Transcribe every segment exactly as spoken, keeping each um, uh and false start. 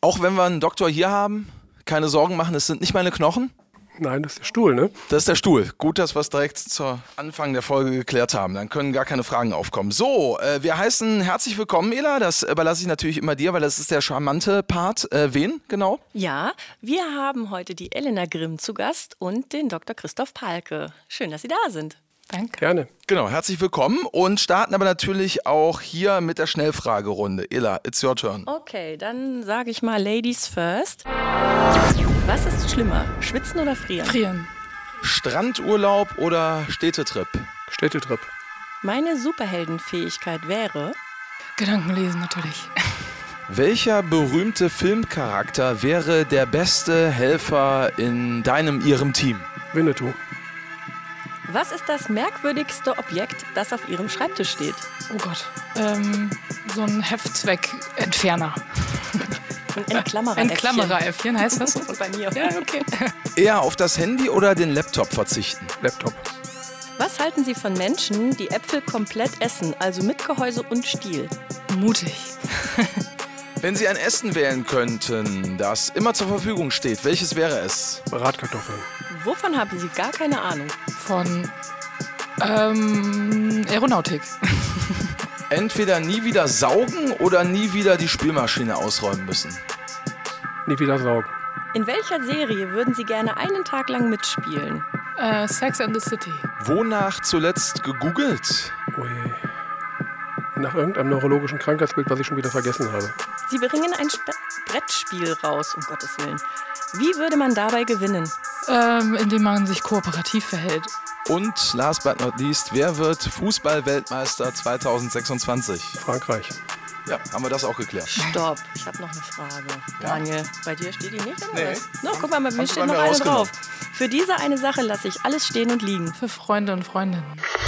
Auch wenn wir einen Doktor hier haben, keine Sorgen machen, es sind nicht meine Knochen. Nein, das ist der Stuhl, ne? Das ist der Stuhl. Gut, dass wir es direkt zu Anfang der Folge geklärt haben. Dann können gar keine Fragen aufkommen. So, äh, wir heißen herzlich willkommen, Ela. Das überlasse ich natürlich immer dir, weil das ist der charmante Part. Äh, wen genau? Ja, wir haben heute die Elena Grimm zu Gast und den Doktor Christoph Pahlke. Schön, dass Sie da sind. Danke. Gerne. Genau, herzlich willkommen und starten aber natürlich auch hier mit der Schnellfragerunde. Ela, it's your turn. Okay, dann sage ich mal Ladies first. Was ist schlimmer, schwitzen oder frieren? Frieren. Strandurlaub oder Städtetrip? Städtetrip. Meine Superheldenfähigkeit wäre... Gedankenlesen natürlich. Welcher berühmte Filmcharakter wäre der beste Helfer in deinem, ihrem Team? Winnetou. Was ist das merkwürdigste Objekt, das auf Ihrem Schreibtisch steht? Oh Gott. Ähm, so ein Heftzweckentferner. Ein Entklammerer. Entklammerer-Äffchen heißt das? Und bei mir. Ja, okay. Eher auf das Handy oder den Laptop verzichten? Laptop. Was halten Sie von Menschen, die Äpfel komplett essen, also mit Gehäuse und Stiel? Mutig. Wenn Sie ein Essen wählen könnten, das immer zur Verfügung steht, welches wäre es? Bratkartoffeln. Wovon haben Sie gar keine Ahnung? Von ähm, Aeronautik. Entweder nie wieder saugen oder nie wieder die Spülmaschine ausräumen müssen. Nie wieder saugen. In welcher Serie würden Sie gerne einen Tag lang mitspielen? Äh, Sex and the City. Wonach zuletzt gegoogelt? Ui. Nach irgendeinem neurologischen Krankheitsbild, was ich schon wieder vergessen habe. Sie bringen ein Sp- Brettspiel raus, um Gottes Willen. Wie würde man dabei gewinnen? Ähm, indem man sich kooperativ verhält. Und last but not least, wer wird Fußball-Weltmeister zwanzig sechsundzwanzig? Frankreich. Ja, haben wir das auch geklärt. Stopp, ich habe noch eine Frage. Ja? Daniel, bei dir steht die nicht? Oder Nee. was? No, guck mal, bei mir Haben Sie steht bei noch mir eine rausgenommen. drauf. Für diese eine Sache lasse ich alles stehen und liegen. Für Freunde und Freundinnen.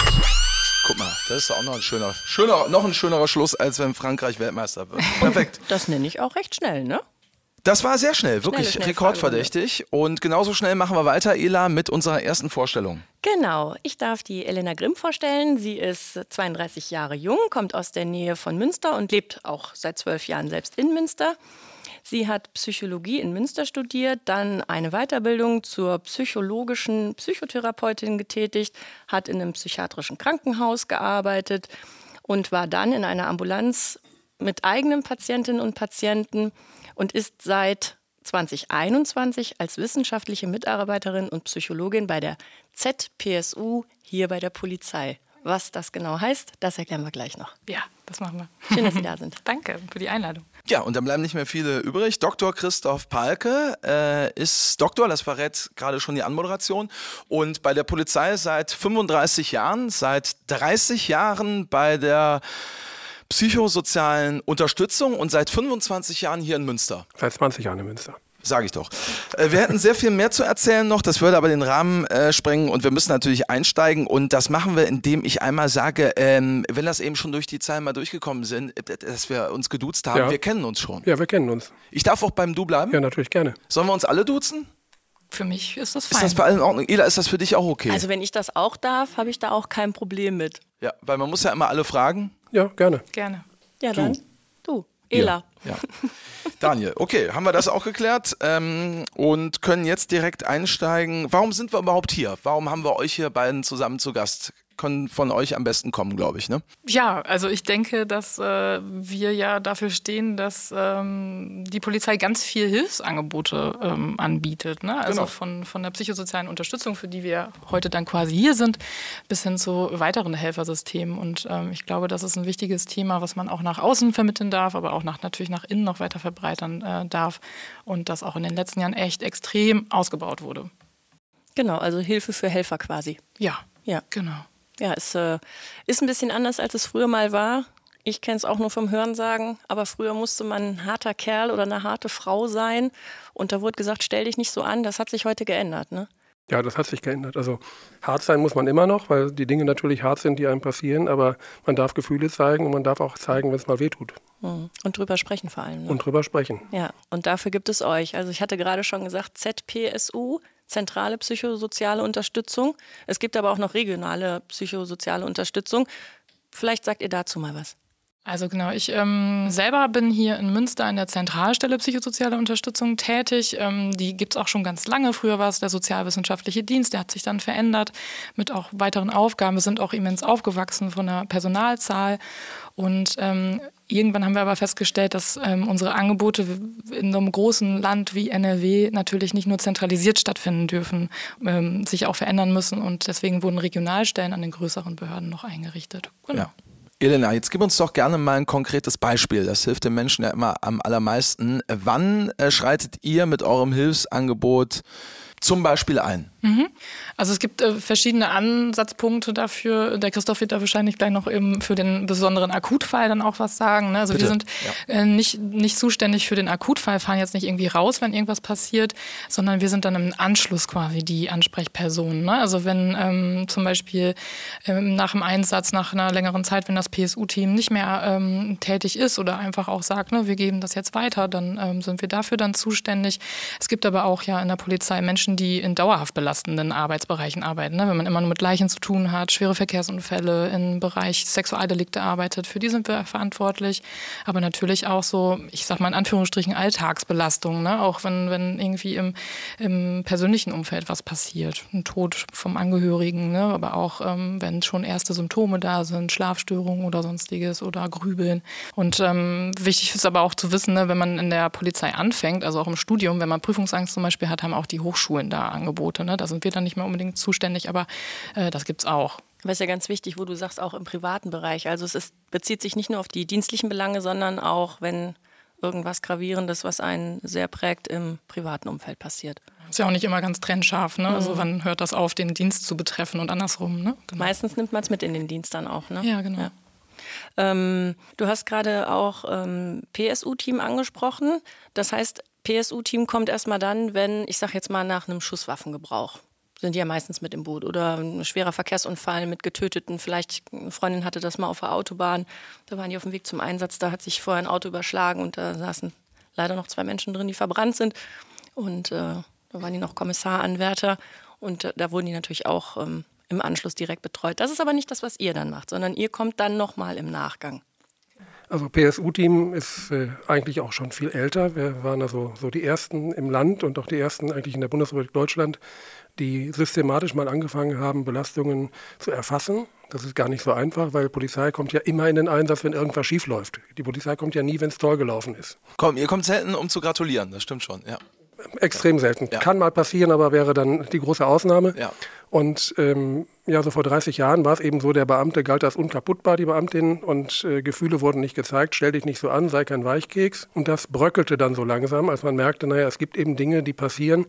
Guck mal, das ist auch noch ein schöner, schöner, noch ein schönerer Schluss, als wenn Frankreich Weltmeister wird. Perfekt. Das nenne ich auch recht schnell, ne? Das war sehr schnell, wirklich Schnelle rekordverdächtig. Und genauso schnell machen wir weiter, Ela, mit unserer ersten Vorstellung. Genau, ich darf die Elena Grimm vorstellen. Sie ist zweiunddreißig Jahre jung, kommt aus der Nähe von Münster und lebt auch seit zwölf Jahren selbst in Münster. Sie hat Psychologie in Münster studiert, dann eine Weiterbildung zur psychologischen Psychotherapeutin getätigt, hat in einem psychiatrischen Krankenhaus gearbeitet und war dann in einer Ambulanz mit eigenen Patientinnen und Patienten und ist seit zwanzig einundzwanzig als wissenschaftliche Mitarbeiterin und Psychologin bei der Z P S U hier bei der Polizei. Was das genau heißt, das erklären wir gleich noch. Ja, das machen wir. Schön, dass Sie da sind. Danke für die Einladung. Ja, und dann bleiben nicht mehr viele übrig. Doktor Christoph Pahlke äh, ist Doktor, das verrät gerade schon die Anmoderation. Und bei der Polizei seit fünfunddreißig Jahren, seit dreißig Jahren bei der psychosozialen Unterstützung und seit fünfundzwanzig Jahren hier in Münster. Seit zwanzig Jahren in Münster. Sage ich doch. Äh, wir hätten sehr viel mehr zu erzählen noch, das würde aber den Rahmen äh, sprengen und wir müssen natürlich einsteigen und das machen wir, indem ich einmal sage, ähm, wenn das eben schon durch die Zeilen mal durchgekommen sind, äh, dass wir uns geduzt haben, Ja. wir kennen uns schon. Ja, wir kennen uns. Ich darf auch beim Du bleiben? Ja, natürlich gerne. Sollen wir uns alle duzen? Für mich ist das Ist fein. das bei allen in Ordnung? Ela, ist das für dich auch okay? Also wenn ich das auch darf, habe ich da auch kein Problem mit. Ja, weil man muss ja immer alle fragen. Ja, gerne. Gerne. Ja, Du. dann du, Ela. Ja. ja. Daniel, okay, haben wir das auch geklärt ähm, und können jetzt direkt einsteigen. Warum sind wir überhaupt hier? Warum haben wir euch hier beiden zusammen zu Gast? Können von euch am besten kommen, glaube ich, ne? Ja, also ich denke, dass äh, wir ja dafür stehen, dass ähm, die Polizei ganz viel Hilfsangebote ähm, anbietet. Ne? Also Genau. von, von der psychosozialen Unterstützung, für die wir heute dann quasi hier sind, bis hin zu weiteren Helfersystemen. Und ähm, ich glaube, das ist ein wichtiges Thema, was man auch nach außen vermitteln darf, aber auch nach, natürlich nach innen noch weiter verbreitern äh, darf. Und das auch in den letzten Jahren echt extrem ausgebaut wurde. Genau, also Hilfe für Helfer quasi. Ja, Ja, genau. ja, es äh, ist ein bisschen anders, als es früher mal war. Ich kenne es auch nur vom Hörensagen, aber früher musste man ein harter Kerl oder eine harte Frau sein. Und da wurde gesagt, stell dich nicht so an. Das hat sich heute geändert, ne? Ja, das hat sich geändert. Also hart sein muss man immer noch, weil die Dinge natürlich hart sind, die einem passieren. Aber man darf Gefühle zeigen und man darf auch zeigen, wenn es mal wehtut. Mhm. Und drüber sprechen vor allem. Ne? Und drüber sprechen. Ja, und dafür gibt es euch. Also ich hatte gerade schon gesagt, Z P S U, zentrale psychosoziale Unterstützung. Es gibt aber auch noch regionale psychosoziale Unterstützung. Vielleicht sagt ihr dazu mal was. Also genau, ich ähm, selber bin hier in Münster in der Zentralstelle psychosoziale Unterstützung tätig. Ähm, die gibt es auch schon ganz lange. Früher war es der sozialwissenschaftliche Dienst, der hat sich dann verändert mit auch weiteren Aufgaben. Wir sind auch immens aufgewachsen von der Personalzahl. Und ähm, irgendwann haben wir aber festgestellt, dass ähm, unsere Angebote in so einem großen Land wie N R W natürlich nicht nur zentralisiert stattfinden dürfen, ähm, sich auch verändern müssen. Und deswegen wurden Regionalstellen an den größeren Behörden noch eingerichtet. Genau. Ja. Elena, jetzt gib uns doch gerne mal ein konkretes Beispiel. Das hilft den Menschen ja immer am allermeisten. Wann äh, schreitet ihr mit eurem Hilfsangebot zum Beispiel ein? Mhm. Also es gibt äh, verschiedene Ansatzpunkte dafür. Der Christoph wird da wahrscheinlich gleich noch eben für den besonderen Akutfall dann auch was sagen. Ne? Also Bitte. wir sind ja. äh, nicht, nicht zuständig für den Akutfall, fahren jetzt nicht irgendwie raus, wenn irgendwas passiert, sondern wir sind dann im Anschluss quasi die Ansprechpersonen. Ne? Also wenn ähm, zum Beispiel ähm, nach dem Einsatz, nach einer längeren Zeit, wenn das P S U-Team nicht mehr ähm, tätig ist oder einfach auch sagt, ne, wir geben das jetzt weiter, dann ähm, sind wir dafür dann zuständig. Es gibt aber auch ja in der Polizei Menschen, die in dauerhaft belastenden Arbeitsbereichen arbeiten. Ne? Wenn man immer nur mit Leichen zu tun hat, schwere Verkehrsunfälle, im Bereich Sexualdelikte arbeitet, für die sind wir verantwortlich. Aber natürlich auch so, ich sag mal in Anführungsstrichen, Alltagsbelastung. Ne? Auch wenn, wenn irgendwie im, im persönlichen Umfeld was passiert. Ein Tod vom Angehörigen, ne? Aber auch ähm, wenn schon erste Symptome da sind, Schlafstörungen oder sonstiges oder Grübeln. Und ähm, wichtig ist aber auch zu wissen, ne, wenn man in der Polizei anfängt, also auch im Studium, wenn man Prüfungsangst zum Beispiel hat, haben auch die Hochschulen da Angebote. Ne? Da sind wir dann nicht mehr unbedingt zuständig, aber äh, das gibt's auch. Aber ist ja ganz wichtig, wo du sagst, auch im privaten Bereich. Also es ist, bezieht sich nicht nur auf die dienstlichen Belange, sondern auch, wenn irgendwas Gravierendes, was einen sehr prägt, im privaten Umfeld passiert. Ist ja auch nicht immer ganz trennscharf. Ne? Mhm. Also wann hört das auf, den Dienst zu betreffen und andersrum? Ne? Genau. Meistens nimmt man es mit in den Dienst dann auch. Ne? Ja, genau. Ja. Ähm, du hast gerade auch ähm, P S U-Team angesprochen. Das heißt, P S U-Team kommt erstmal dann, wenn, ich sage jetzt mal, nach einem Schusswaffengebrauch. Sind die ja meistens mit im Boot. Oder ein schwerer Verkehrsunfall mit Getöteten. Vielleicht eine Freundin hatte das mal auf der Autobahn. Da waren die auf dem Weg zum Einsatz. Da hat sich vorher ein Auto überschlagen und da saßen leider noch zwei Menschen drin, die verbrannt sind. Und äh, da waren die noch Kommissaranwärter. Und äh, da wurden die natürlich auch ähm, im Anschluss direkt betreut. Das ist aber nicht das, was ihr dann macht, sondern ihr kommt dann nochmal im Nachgang. Also P S U-Team ist äh, eigentlich auch schon viel älter. Wir waren also so die Ersten im Land und auch die Ersten eigentlich in der Bundesrepublik Deutschland, die systematisch mal angefangen haben, Belastungen zu erfassen. Das ist gar nicht so einfach, weil Polizei kommt ja immer in den Einsatz, wenn irgendwas schief läuft. Die Polizei kommt ja nie, wenn es toll gelaufen ist. Komm, ihr kommt selten, um zu gratulieren, das stimmt schon, ja. Extrem selten. Ja. Kann mal passieren, aber wäre dann die große Ausnahme. Ja. Und ähm, ja, so vor dreißig Jahren war es eben so, der Beamte galt als unkaputtbar, die Beamtin, und äh, Gefühle wurden nicht gezeigt, stell dich nicht so an, sei kein Weichkeks. Und das bröckelte dann so langsam, als man merkte, naja, es gibt eben Dinge, die passieren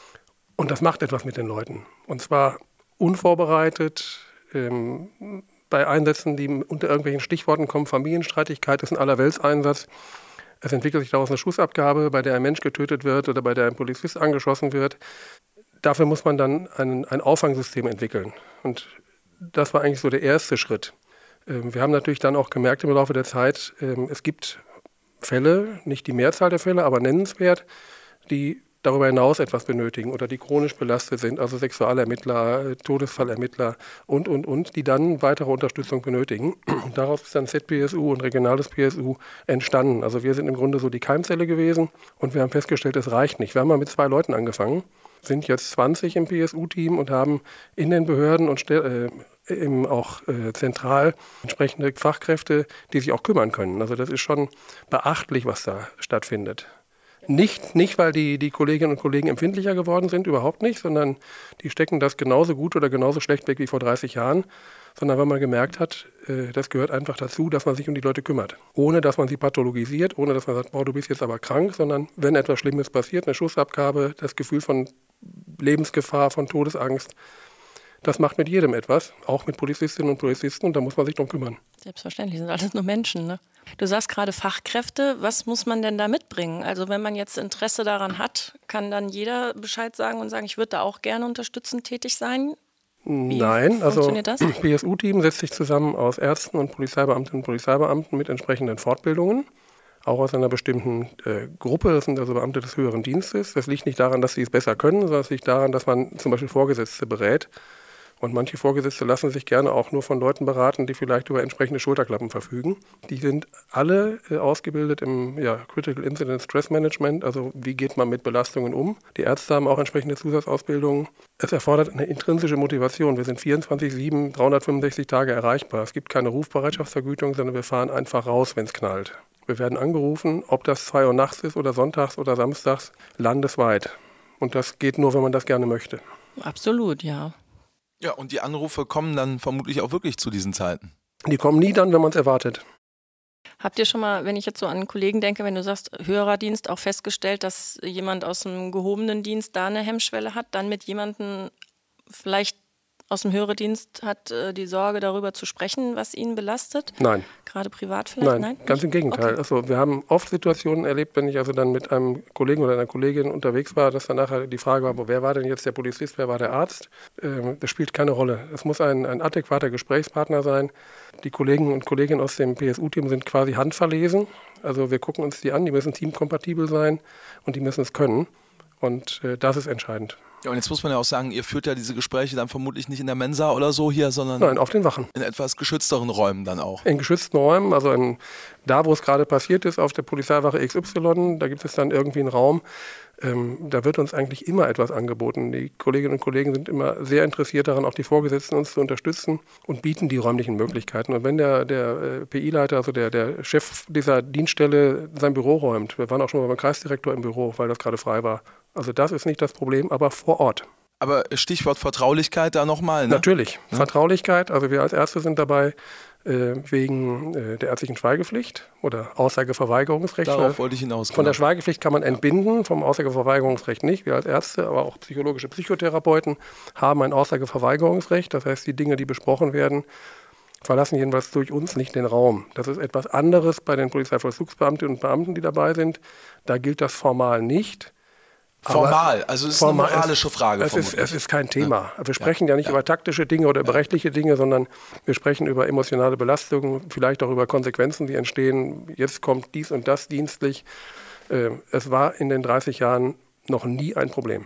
und das macht etwas mit den Leuten. Und zwar unvorbereitet, ähm, bei Einsätzen, die unter irgendwelchen Stichworten kommen, Familienstreitigkeit ist ein Allerweltseinsatz. Es entwickelt sich daraus eine Schussabgabe, bei der ein Mensch getötet wird oder bei der ein Polizist angeschossen wird. Dafür muss man dann ein, ein Auffangsystem entwickeln. Und das war eigentlich so der erste Schritt. Ähm, wir haben natürlich dann auch gemerkt im Laufe der Zeit, ähm, es gibt Fälle, nicht die Mehrzahl der Fälle, aber nennenswert, die darüber hinaus etwas benötigen oder die chronisch belastet sind, also Sexualermittler, Todesfallermittler und, und, und, die dann weitere Unterstützung benötigen. Und daraus ist dann Z P S U und regionales P S U entstanden. Also wir sind im Grunde so die Keimzelle gewesen und wir haben festgestellt, es reicht nicht. Wir haben mal mit zwei Leuten angefangen, sind jetzt zwanzig im P S U-Team und haben in den Behörden und äh, eben auch äh, zentral entsprechende Fachkräfte, die sich auch kümmern können. Also das ist schon beachtlich, was da stattfindet. Nicht, nicht, weil die, die Kolleginnen und Kollegen empfindlicher geworden sind, überhaupt nicht, sondern die stecken das genauso gut oder genauso schlecht weg wie vor dreißig Jahren, sondern weil man gemerkt hat, äh, das gehört einfach dazu, dass man sich um die Leute kümmert. Ohne, dass man sie pathologisiert, ohne, dass man sagt, boah, du bist jetzt aber krank, sondern wenn etwas Schlimmes passiert, eine Schussabgabe, das Gefühl von Lebensgefahr, von Todesangst, das macht mit jedem etwas, auch mit Polizistinnen und Polizisten, und da muss man sich drum kümmern. Selbstverständlich, sind alles nur Menschen, ne? Du sagst gerade Fachkräfte, was muss man denn da mitbringen? Also wenn man jetzt Interesse daran hat, kann dann jeder Bescheid sagen und sagen, ich würde da auch gerne unterstützend tätig sein? Wie Nein, also das P S U-Team setzt sich zusammen aus Ärzten und Polizeibeamtinnen und Polizeibeamten mit entsprechenden Fortbildungen, auch aus einer bestimmten äh, Gruppe, das sind also Beamte des höheren Dienstes. Das liegt nicht daran, dass sie es besser können, sondern es liegt daran, dass man zum Beispiel Vorgesetzte berät. Und manche Vorgesetzte lassen sich gerne auch nur von Leuten beraten, die vielleicht über entsprechende Schulterklappen verfügen. Die sind alle äh, ausgebildet im ja, Critical Incident Stress Management, also wie geht man mit Belastungen um. Die Ärzte haben auch entsprechende Zusatzausbildungen. Es erfordert eine intrinsische Motivation. Wir sind vierundzwanzig sieben, dreihundertfünfundsechzig Tage erreichbar. Es gibt keine Rufbereitschaftsvergütung, sondern wir fahren einfach raus, wenn es knallt. Wir werden angerufen, ob das zwei Uhr nachts ist oder sonntags oder samstags, landesweit. Und das geht nur, wenn man das gerne möchte. Absolut, ja. Ja, und die Anrufe kommen dann vermutlich auch wirklich zu diesen Zeiten. Die kommen nie dann, wenn man es erwartet. Habt ihr schon mal, wenn ich jetzt so an einen Kollegen denke, wenn du sagst, höherer Dienst, auch festgestellt, dass jemand aus dem gehobenen Dienst da eine Hemmschwelle hat, dann mit jemandem vielleicht aus dem höheren Dienst hat äh, die Sorge darüber zu sprechen, was ihn belastet? Nein. Gerade privat vielleicht? Nein, Nein? ganz im Gegenteil. Okay. Also wir haben oft Situationen erlebt, wenn ich also dann mit einem Kollegen oder einer Kollegin unterwegs war, dass dann nachher die Frage war, wer war denn jetzt der Polizist, wer war der Arzt? Ähm, das spielt keine Rolle. Es muss ein, ein adäquater Gesprächspartner sein. Die Kollegen und Kolleginnen aus dem P S U-Team sind quasi handverlesen. Also wir gucken uns die an, die müssen teamkompatibel sein und die müssen es können. Und äh, das ist entscheidend. Ja, und jetzt muss man ja auch sagen, ihr führt ja diese Gespräche dann vermutlich nicht in der Mensa oder so hier, sondern Nein, auf den Wachen. In etwas geschützteren Räumen dann auch. In geschützten Räumen, also in, da, wo es gerade passiert ist, auf der Polizeiwache X Y, da gibt es dann irgendwie einen Raum. Ähm, da wird uns eigentlich immer etwas angeboten. Die Kolleginnen und Kollegen sind immer sehr interessiert daran, auch die Vorgesetzten uns zu unterstützen und bieten die räumlichen Möglichkeiten. Und wenn der, der äh, P I-Leiter, also der, der Chef dieser Dienststelle, sein Büro räumt, wir waren auch schon mal beim Kreisdirektor im Büro, weil das gerade frei war. Also das ist nicht das Problem, aber vor Ort. Aber Stichwort Vertraulichkeit da nochmal, ne? Natürlich, ja. Vertraulichkeit. Also wir als Ärzte sind dabei äh, wegen äh, der ärztlichen Schweigepflicht oder Aussageverweigerungsrecht. Darauf wollte ich hinaus. Von genau. der Schweigepflicht kann man entbinden, vom Aussageverweigerungsrecht nicht. Wir als Ärzte, aber auch psychologische Psychotherapeuten haben ein Aussageverweigerungsrecht. Das heißt, die Dinge, die besprochen werden, verlassen jedenfalls durch uns nicht den Raum. Das ist etwas anderes bei den Polizeivollzugsbeamtinnen und Beamten, die dabei sind. Da gilt das formal nicht. Formal, also es ist formal, eine moralische Frage. Es ist, es ist kein Thema. Ja. Wir sprechen ja, ja nicht ja. über taktische Dinge oder über ja. rechtliche Dinge, sondern wir sprechen über emotionale Belastungen, vielleicht auch über Konsequenzen, die entstehen. Jetzt kommt dies und das dienstlich. Es war in den dreißig Jahren noch nie ein Problem.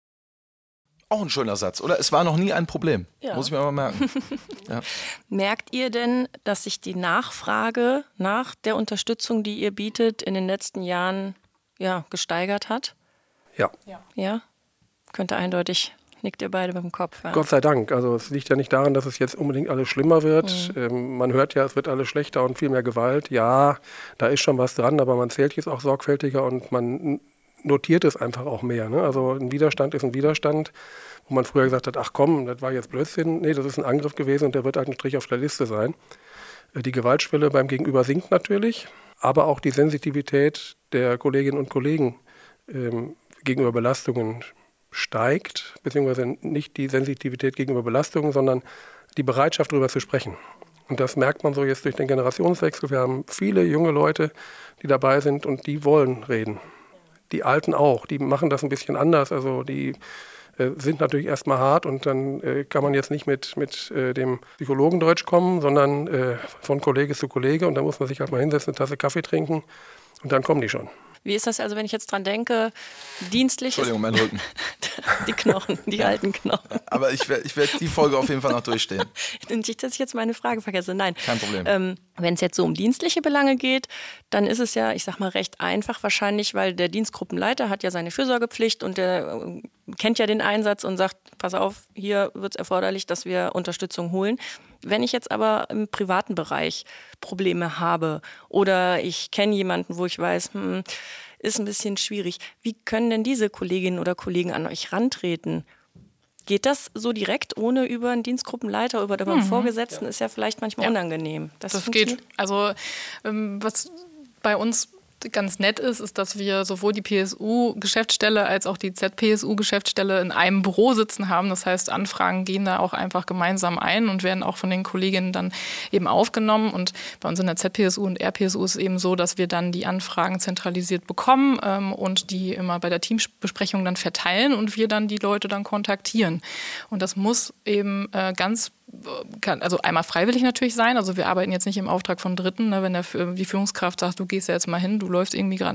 Auch ein schöner Satz, oder? Es war noch nie ein Problem. Ja. Muss ich mir mal merken. Ja. Merkt ihr denn, dass sich die Nachfrage nach der Unterstützung, die ihr bietet, in den letzten Jahren ja, gesteigert hat? Ja. Ja? Könnte eindeutig, nickt ihr beide mit dem Kopf. Ja. Gott sei Dank. Also es liegt ja nicht daran, dass es jetzt unbedingt alles schlimmer wird. Mhm. Ähm, man hört ja, es wird alles schlechter und viel mehr Gewalt. Ja, da ist schon was dran, aber man zählt jetzt auch sorgfältiger und man notiert es einfach auch mehr. Ne? Also ein Widerstand ist ein Widerstand, wo man früher gesagt hat, ach komm, das war jetzt Blödsinn. Nee, das ist ein Angriff gewesen und der wird halt ein Strich auf der Liste sein. Die Gewaltschwelle beim Gegenüber sinkt natürlich, aber auch die Sensitivität der Kolleginnen und Kollegen ähm, gegenüber Belastungen steigt, beziehungsweise nicht die Sensitivität gegenüber Belastungen, sondern die Bereitschaft, darüber zu sprechen. Und das merkt man so jetzt durch den Generationswechsel. Wir haben viele junge Leute, die dabei sind und die wollen reden. Die Alten auch, die machen das ein bisschen anders. Also die äh, sind natürlich erstmal hart und dann äh, kann man jetzt nicht mit, mit äh, dem Psychologendeutsch kommen, sondern äh, von Kollege zu Kollege und dann muss man sich halt mal hinsetzen, eine Tasse Kaffee trinken und dann kommen die schon. Wie ist das also, wenn ich jetzt dran denke, dienstlich? Entschuldigung, mein Rücken. Die Knochen, die ja. alten Knochen. Aber ich werde ich werd die Folge auf jeden Fall noch durchstehen. Nicht, dass ich jetzt meine Frage vergesse. Nein. Kein Problem. Ähm, wenn es jetzt so um dienstliche Belange geht, dann ist es ja, ich sag mal, recht einfach wahrscheinlich, weil der Dienstgruppenleiter hat ja seine Fürsorgepflicht und der äh, kennt ja den Einsatz und sagt, pass auf, hier wird es erforderlich, dass wir Unterstützung holen. Wenn ich jetzt aber im privaten Bereich Probleme habe oder ich kenne jemanden, wo ich weiß, hm, ist ein bisschen schwierig. Wie können denn diese Kolleginnen oder Kollegen an euch rantreten? Geht das so direkt, ohne über einen Dienstgruppenleiter oder über einen mhm. Vorgesetzten? Ja. Ist ja vielleicht manchmal ja. unangenehm. Das, das geht. Also ähm, was bei uns ganz nett ist, ist, dass wir sowohl die P S U-Geschäftsstelle als auch die Z P S U-Geschäftsstelle in einem Büro sitzen haben. Das heißt, Anfragen gehen da auch einfach gemeinsam ein und werden auch von den Kolleginnen dann eben aufgenommen. Und bei uns in der Z P S U und R P S U ist es eben so, dass wir dann die Anfragen zentralisiert bekommen ähm, und die immer bei der Teambesprechung dann verteilen und wir dann die Leute dann kontaktieren. Und das muss eben äh, ganz kann also einmal freiwillig natürlich sein, also wir arbeiten jetzt nicht im Auftrag von Dritten, ne, wenn der, die Führungskraft sagt, du gehst ja jetzt mal hin, du läufst irgendwie gerade nicht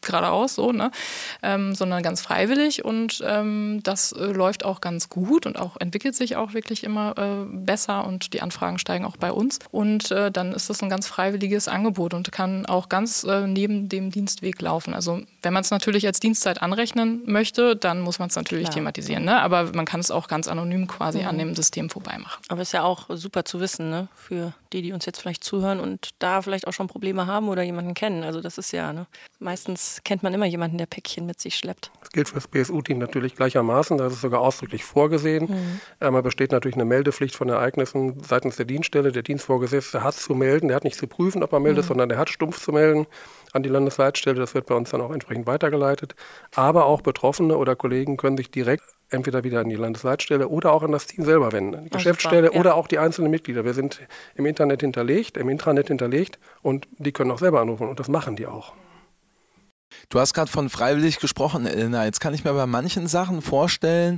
geradeaus so, ne? ähm, sondern ganz freiwillig und ähm, das äh, läuft auch ganz gut und auch entwickelt sich auch wirklich immer äh, besser und die Anfragen steigen auch bei uns und äh, dann ist das ein ganz freiwilliges Angebot und kann auch ganz äh, neben dem Dienstweg laufen. Also wenn man es natürlich als Dienstzeit anrechnen möchte, dann muss man es natürlich Klar. thematisieren, ne? Aber man kann es auch ganz anonym quasi mhm. an dem System vorbei machen. Aber ist ja auch super zu wissen, ne? Für die, die uns jetzt vielleicht zuhören und da vielleicht auch schon Probleme haben oder jemanden kennen. Also das ist ja, ne? Meistens kennt man immer jemanden, der Päckchen mit sich schleppt. Das gilt für das B S U-Team natürlich gleichermaßen. Da ist es sogar ausdrücklich vorgesehen. Mhm. Einmal besteht natürlich eine Meldepflicht von Ereignissen seitens der Dienststelle. Der Dienstvorgesetzte hat zu melden. Der hat nicht zu prüfen, ob man meldet, mhm. sondern der hat stumpf zu melden an die Landesleitstelle. Das wird bei uns dann auch entsprechend weitergeleitet. Aber auch Betroffene oder Kollegen können sich direkt entweder wieder an die Landesleitstelle oder auch an das Team selber wenden. Die oh, Geschäftsstelle ja. oder auch die einzelnen Mitglieder. Wir sind im Internet hinterlegt, im Intranet hinterlegt und die können auch selber anrufen und das machen die auch. Du hast gerade von freiwillig gesprochen, Elena. Jetzt kann ich mir bei manchen Sachen vorstellen,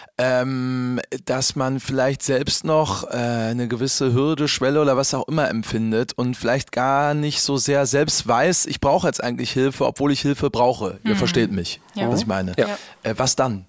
ähm, dass man vielleicht selbst noch äh, eine gewisse Hürde, Schwelle oder was auch immer empfindet und vielleicht gar nicht so sehr selbst weiß, ich brauche jetzt eigentlich Hilfe, obwohl ich Hilfe brauche. Ihr mhm. versteht mich, ja. was ich meine. Ja. Äh, was dann?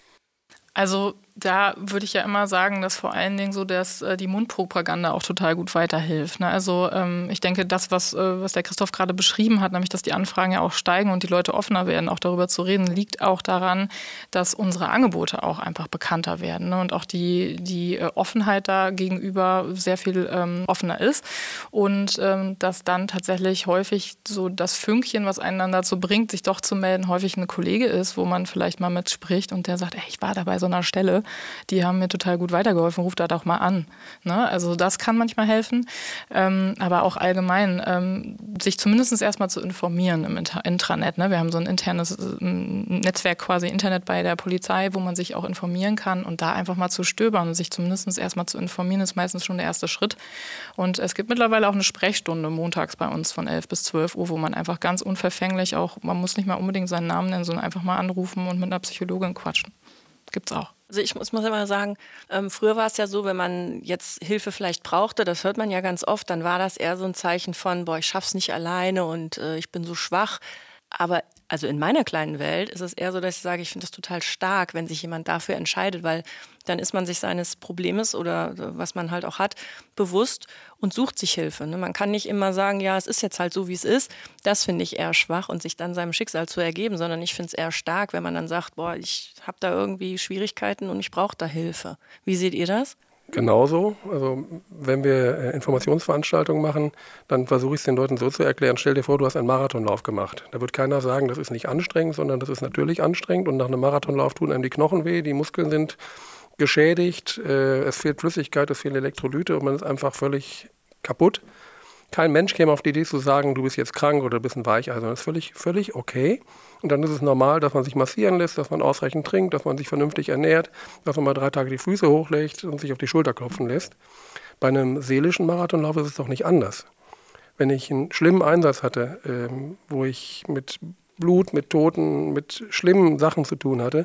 Also da würde ich ja immer sagen, dass vor allen Dingen so dass, äh, die Mundpropaganda auch total gut weiterhilft. Ne? Also ähm, ich denke, das, was, äh, was der Christoph gerade beschrieben hat, nämlich dass die Anfragen ja auch steigen und die Leute offener werden, auch darüber zu reden, liegt auch daran, dass unsere Angebote auch einfach bekannter werden, ne? Und auch die, die äh, Offenheit da gegenüber sehr viel ähm, offener ist und ähm, dass dann tatsächlich häufig so das Fünkchen, was einen dann dazu bringt, sich doch zu melden, häufig ein Kollege ist, wo man vielleicht mal mitspricht und der sagt, ey, ich war da bei so einer Stelle, die haben mir total gut weitergeholfen, ruft da doch mal an. Ne? Also das kann manchmal helfen, ähm, aber auch allgemein, ähm, sich zumindest erstmal zu informieren im Inter- Intranet. Ne? Wir haben so ein internes äh, Netzwerk quasi Internet bei der Polizei, wo man sich auch informieren kann und da einfach mal zu stöbern und sich zumindest erstmal zu informieren, ist meistens schon der erste Schritt. Und es gibt mittlerweile auch eine Sprechstunde montags bei uns von elf bis zwölf Uhr, wo man einfach ganz unverfänglich auch, man muss nicht mal unbedingt seinen Namen nennen, sondern einfach mal anrufen und mit einer Psychologin quatschen. Gibt's auch. Also ich muss, muss immer sagen, ähm, früher war es ja so, wenn man jetzt Hilfe vielleicht brauchte, das hört man ja ganz oft, dann war das eher so ein Zeichen von, boah, ich schaff's nicht alleine und äh, ich bin so schwach. Aber also in meiner kleinen Welt ist es eher so, dass ich sage, ich finde das total stark, wenn sich jemand dafür entscheidet, weil dann ist man sich seines Problems oder was man halt auch hat, bewusst und sucht sich Hilfe. Ne? Man kann nicht immer sagen, ja, es ist jetzt halt so, wie es ist. Das finde ich eher schwach und sich dann seinem Schicksal zu ergeben, sondern ich finde es eher stark, wenn man dann sagt, boah, ich habe da irgendwie Schwierigkeiten und ich brauche da Hilfe. Wie seht ihr das? Genauso. Also wenn wir Informationsveranstaltungen machen, dann versuche ich es den Leuten so zu erklären, stell dir vor, du hast einen Marathonlauf gemacht. Da wird keiner sagen, das ist nicht anstrengend, sondern das ist natürlich anstrengend und nach einem Marathonlauf tun einem die Knochen weh, die Muskeln sind geschädigt, äh, es fehlt Flüssigkeit, es fehlen Elektrolyte und man ist einfach völlig kaputt. Kein Mensch käme auf die Idee zu sagen, du bist jetzt krank oder du bist ein Weichei, sondern das ist völlig, völlig okay. Und dann ist es normal, dass man sich massieren lässt, dass man ausreichend trinkt, dass man sich vernünftig ernährt, dass man mal drei Tage die Füße hochlegt und sich auf die Schulter klopfen lässt. Bei einem seelischen Marathonlauf ist es doch nicht anders. Wenn ich einen schlimmen Einsatz hatte, ähm, wo ich mit Blut, mit Toten, mit schlimmen Sachen zu tun hatte,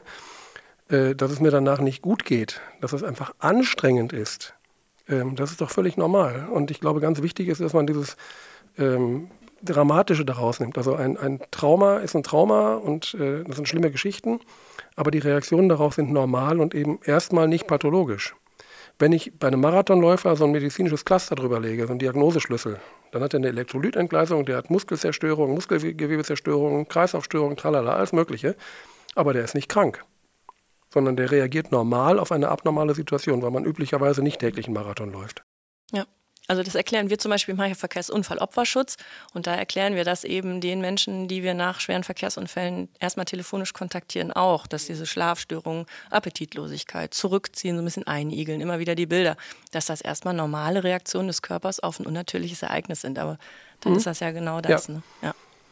äh, dass es mir danach nicht gut geht, dass es einfach anstrengend ist, ähm, das ist doch völlig normal. Und ich glaube, ganz wichtig ist, dass man dieses ähm, Dramatische daraus nimmt. Also ein, ein Trauma ist ein Trauma und äh, das sind schlimme Geschichten, aber die Reaktionen darauf sind normal und eben erstmal nicht pathologisch. Wenn ich bei einem Marathonläufer so ein medizinisches Cluster drüber lege, so einen Diagnoseschlüssel, dann hat er eine Elektrolytentgleisung, der hat Muskelzerstörung, Muskelgewebezerstörung, Kreislaufstörung, tralala, alles Mögliche, aber der ist nicht krank, sondern der reagiert normal auf eine abnormale Situation, weil man üblicherweise nicht täglich einen Marathon läuft. Ja. Also das erklären wir zum Beispiel im Verkehrsunfallopferschutz und da erklären wir das eben den Menschen, die wir nach schweren Verkehrsunfällen erstmal telefonisch kontaktieren, auch, dass diese Schlafstörungen, Appetitlosigkeit, Zurückziehen, so ein bisschen einigeln, immer wieder die Bilder, dass das erstmal normale Reaktionen des Körpers auf ein unnatürliches Ereignis sind. Aber dann mhm. ist das ja genau das. Ja. Ne? Ja.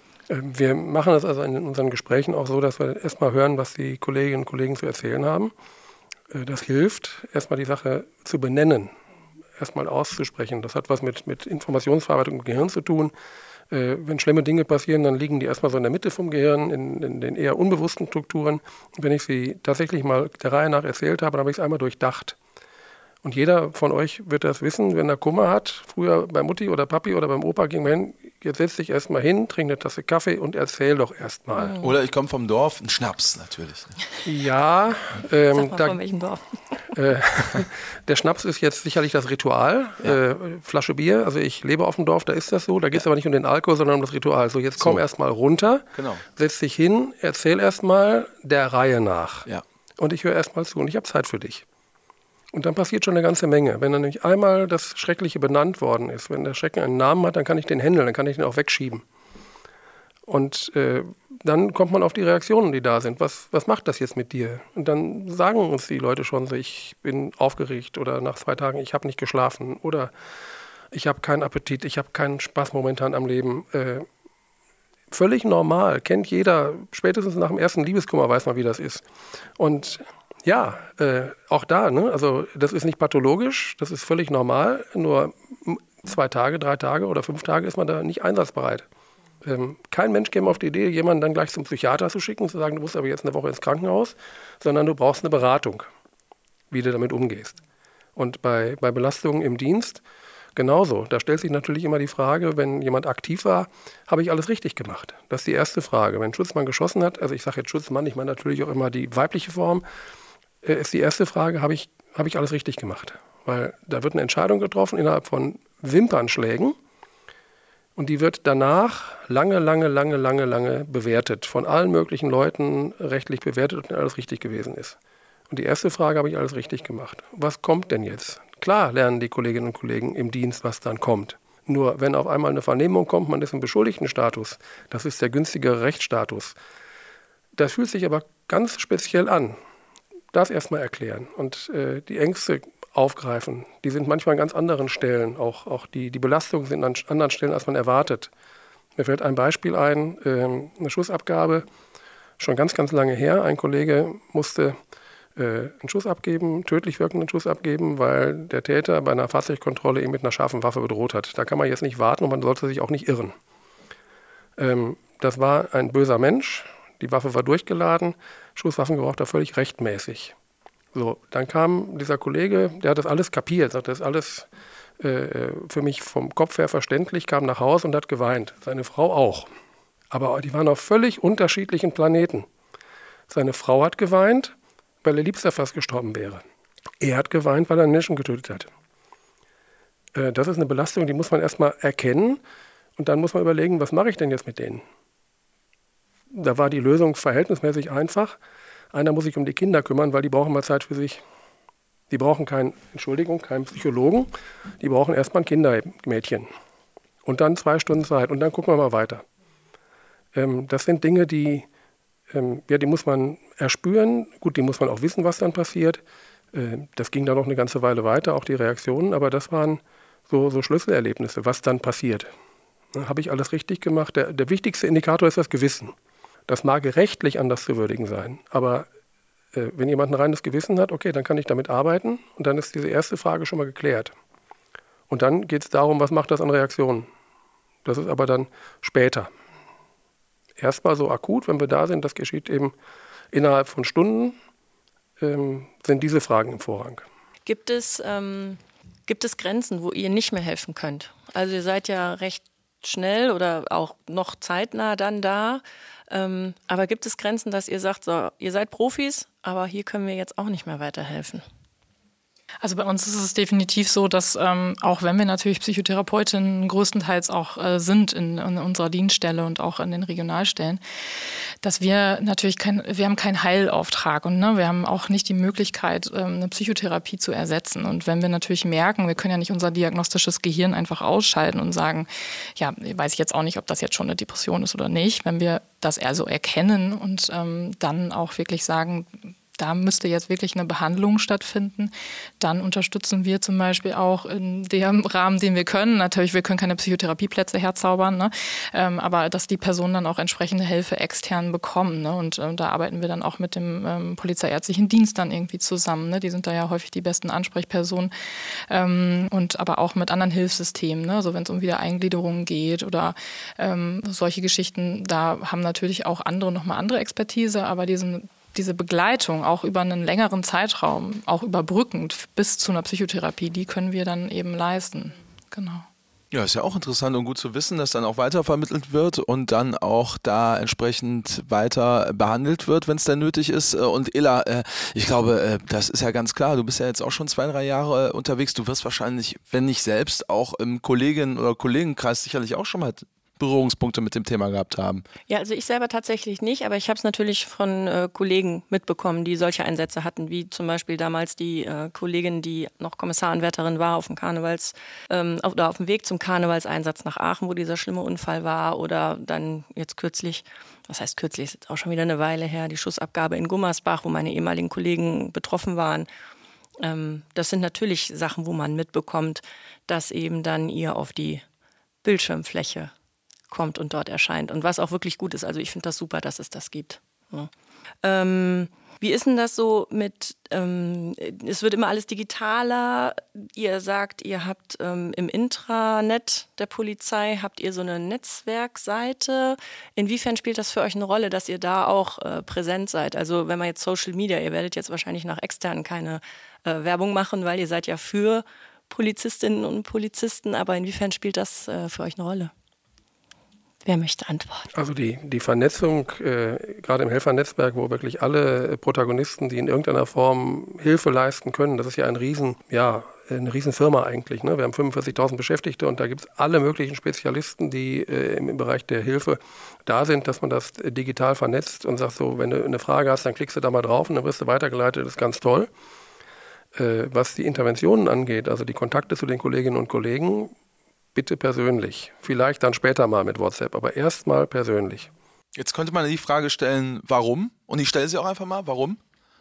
Wir machen das also in unseren Gesprächen auch so, dass wir erstmal hören, was die Kolleginnen und Kollegen zu erzählen haben. Das hilft, erstmal die Sache zu benennen. Erstmal auszusprechen. Das hat was mit, mit Informationsverarbeitung im Gehirn zu tun. Äh, wenn schlimme Dinge passieren, dann liegen die erstmal so in der Mitte vom Gehirn, in, in den eher unbewussten Strukturen. Und wenn ich sie tatsächlich mal der Reihe nach erzählt habe, dann habe ich es einmal durchdacht. Und jeder von euch wird das wissen, wenn er Kummer hat. Früher bei Mutti oder Papi oder beim Opa ging man hin, jetzt setz dich erst mal hin, trink eine Tasse Kaffee und erzähl doch erst mal. Oder ich komme vom Dorf, ein Schnaps natürlich. Ja. Ähm, Sag mal, da, von welchem Dorf? Äh, der Schnaps ist jetzt sicherlich das Ritual. Ja. Äh, Flasche Bier, also ich lebe auf dem Dorf, da ist das so. Da geht es ja. aber nicht um den Alkohol, sondern um das Ritual. So, jetzt komm so. erst mal runter, genau. setz dich hin, erzähl erst mal der Reihe nach. Ja. Und ich höre erst mal zu und ich habe Zeit für dich. Und dann passiert schon eine ganze Menge. Wenn dann nämlich einmal das Schreckliche benannt worden ist, wenn der Schrecken einen Namen hat, dann kann ich den handeln, dann kann ich den auch wegschieben. Und äh, dann kommt man auf die Reaktionen, die da sind. Was, was macht das jetzt mit dir? Und dann sagen uns die Leute schon so, ich bin aufgeregt oder nach zwei Tagen, ich habe nicht geschlafen oder ich habe keinen Appetit, ich habe keinen Spaß momentan am Leben. Äh, völlig normal, kennt jeder. Spätestens nach dem ersten Liebeskummer weiß man, wie das ist. Und ja, äh, auch da, ne? Also das ist nicht pathologisch, das ist völlig normal. Nur zwei Tage, drei Tage oder fünf Tage ist man da nicht einsatzbereit. Ähm, kein Mensch käme auf die Idee, jemanden dann gleich zum Psychiater zu schicken, zu sagen, du musst aber jetzt eine Woche ins Krankenhaus, sondern du brauchst eine Beratung, wie du damit umgehst. Und bei, bei Belastungen im Dienst genauso. Da stellt sich natürlich immer die Frage, wenn jemand aktiv war, habe ich alles richtig gemacht? Das ist die erste Frage. Wenn ein Schutzmann geschossen hat, also ich sage jetzt Schutzmann, ich meine natürlich auch immer die weibliche Form, ist die erste Frage, habe ich, habe ich alles richtig gemacht? Weil da wird eine Entscheidung getroffen innerhalb von Wimpernschlägen und die wird danach lange, lange, lange, lange, lange bewertet. Von allen möglichen Leuten rechtlich bewertet und alles richtig gewesen ist. Und die erste Frage, habe ich alles richtig gemacht? Was kommt denn jetzt? Klar lernen die Kolleginnen und Kollegen im Dienst, was dann kommt. Nur wenn auf einmal eine Vernehmung kommt, man ist im Beschuldigtenstatus, das ist der günstigere Rechtsstatus. Das fühlt sich aber ganz speziell an. Das erstmal erklären und äh, die Ängste aufgreifen. Die sind manchmal an ganz anderen Stellen. Auch, auch die, die Belastungen sind an anderen Stellen, als man erwartet. Mir fällt ein Beispiel ein, äh, eine Schussabgabe, schon ganz, ganz lange her. Ein Kollege musste äh, einen Schuss abgeben, tödlich wirkenden Schuss abgeben, weil der Täter bei einer Fahrzeugkontrolle ihn mit einer scharfen Waffe bedroht hat. Da kann man jetzt nicht warten und man sollte sich auch nicht irren. Ähm, das war ein böser Mensch. Die Waffe war durchgeladen, Schusswaffengebrauch da völlig rechtmäßig. So, dann kam dieser Kollege, der hat das alles kapiert, sagt, das ist alles äh, für mich vom Kopf her verständlich, kam nach Hause und hat geweint. Seine Frau auch. Aber die waren auf völlig unterschiedlichen Planeten. Seine Frau hat geweint, weil ihr Liebster fast gestorben wäre. Er hat geweint, weil er einen Menschen getötet hat. Äh, das ist eine Belastung, die muss man erstmal erkennen und dann muss man überlegen, was mache ich denn jetzt mit denen? Da war die Lösung verhältnismäßig einfach. Einer muss sich um die Kinder kümmern, weil die brauchen mal Zeit für sich. Die brauchen keinen, Entschuldigung, keinen Psychologen. Die brauchen erstmal ein Kindermädchen. Und dann zwei Stunden Zeit und dann gucken wir mal weiter. Ähm, das sind Dinge, die, ähm, ja, die muss man erspüren. Gut, die muss man auch wissen, was dann passiert. Äh, das ging dann noch eine ganze Weile weiter, auch die Reaktionen. Aber das waren so, so Schlüsselerlebnisse, was dann passiert. Habe ich alles richtig gemacht? Der, der wichtigste Indikator ist das Gewissen. Das mag rechtlich anders zu würdigen sein, aber äh, wenn jemand ein reines Gewissen hat, okay, dann kann ich damit arbeiten und dann ist diese erste Frage schon mal geklärt. Und dann geht es darum, was macht das an Reaktionen? Das ist aber dann später. Erstmal so akut, wenn wir da sind, das geschieht eben innerhalb von Stunden, ähm, sind diese Fragen im Vorrang. Gibt es, ähm, gibt es Grenzen, wo ihr nicht mehr helfen könnt? Also ihr seid ja recht schnell oder auch noch zeitnah dann da. Ähm, aber gibt es Grenzen, dass ihr sagt, so, ihr seid Profis, aber hier können wir jetzt auch nicht mehr weiterhelfen? Also bei uns ist es definitiv so, dass ähm, auch wenn wir natürlich Psychotherapeutinnen größtenteils auch äh, sind in, in unserer Dienststelle und auch in den Regionalstellen, dass wir natürlich kein, wir haben keinen Heilauftrag und ne, wir haben auch nicht die Möglichkeit, ähm, eine Psychotherapie zu ersetzen. Und wenn wir natürlich merken, wir können ja nicht unser diagnostisches Gehirn einfach ausschalten und sagen, ja, weiß ich jetzt auch nicht, ob das jetzt schon eine Depression ist oder nicht, wenn wir das eher so erkennen und ähm, dann auch wirklich sagen, da müsste jetzt wirklich eine Behandlung stattfinden. Dann unterstützen wir zum Beispiel auch in dem Rahmen, den wir können. Natürlich, wir können keine Psychotherapieplätze herzaubern, ne? ähm, aber dass die Personen dann auch entsprechende Hilfe extern bekommen. Ne? Und ähm, da arbeiten wir dann auch mit dem ähm, polizeiärztlichen Dienst dann irgendwie zusammen. Ne? Die sind da ja häufig die besten Ansprechpersonen. Ähm, und aber auch mit anderen Hilfssystemen. Ne? Also wenn es um Wiedereingliederungen geht oder ähm, solche Geschichten, da haben natürlich auch andere nochmal andere Expertise, aber die sind diese Begleitung auch über einen längeren Zeitraum, auch überbrückend bis zu einer Psychotherapie, die können wir dann eben leisten. Genau. Ja, ist ja auch interessant und gut zu wissen, dass dann auch weitervermittelt wird und dann auch da entsprechend weiter behandelt wird, wenn es dann nötig ist. Und Ela, ich glaube, das ist ja ganz klar, du bist ja jetzt auch schon zwei, drei Jahre unterwegs. Du wirst wahrscheinlich, wenn nicht selbst, auch im Kolleginnen- oder Kollegenkreis sicherlich auch schon mal Berührungspunkte mit dem Thema gehabt haben. Ja, also ich selber tatsächlich nicht, aber ich habe es natürlich von äh, Kollegen mitbekommen, die solche Einsätze hatten, wie zum Beispiel damals die äh, Kollegin, die noch Kommissaranwärterin war auf dem Karnevals ähm, auf, oder auf dem Weg zum Karnevalseinsatz nach Aachen, wo dieser schlimme Unfall war, oder dann jetzt kürzlich, was heißt kürzlich, ist jetzt auch schon wieder eine Weile her, die Schussabgabe in Gummersbach, wo meine ehemaligen Kollegen betroffen waren. Ähm, das sind natürlich Sachen, wo man mitbekommt, dass eben dann ihr auf die Bildschirmfläche kommt und dort erscheint. Und was auch wirklich gut ist. Also ich finde das super, dass es das gibt. Ja. Ähm, wie ist denn das so mit, ähm, es wird immer alles digitaler. Ihr sagt, ihr habt ähm, im Intranet der Polizei, habt ihr so eine Netzwerkseite. Inwiefern spielt das für euch eine Rolle, dass ihr da auch äh, präsent seid? Also wenn man jetzt Social Media, ihr werdet jetzt wahrscheinlich nach externen keine äh, Werbung machen, weil ihr seid ja für Polizistinnen und Polizisten. Aber inwiefern spielt das äh, für euch eine Rolle? Wer möchte antworten? Also die, die Vernetzung, äh, gerade im Helfernetzwerk, wo wirklich alle Protagonisten, die in irgendeiner Form Hilfe leisten können, das ist ja ein Riesen, ja, eine Riesenfirma eigentlich. Ne? Wir haben fünfundvierzigtausend Beschäftigte und da gibt es alle möglichen Spezialisten, die äh, im, im Bereich der Hilfe da sind, dass man das äh, digital vernetzt und sagt so, wenn du eine Frage hast, dann klickst du da mal drauf und dann wirst du weitergeleitet, das ist ganz toll. Äh, was die Interventionen angeht, also die Kontakte zu den Kolleginnen und Kollegen, bitte persönlich. Vielleicht dann später mal mit WhatsApp, aber erst mal persönlich. Jetzt könnte man die Frage stellen, warum? Und ich stelle sie auch einfach mal, warum?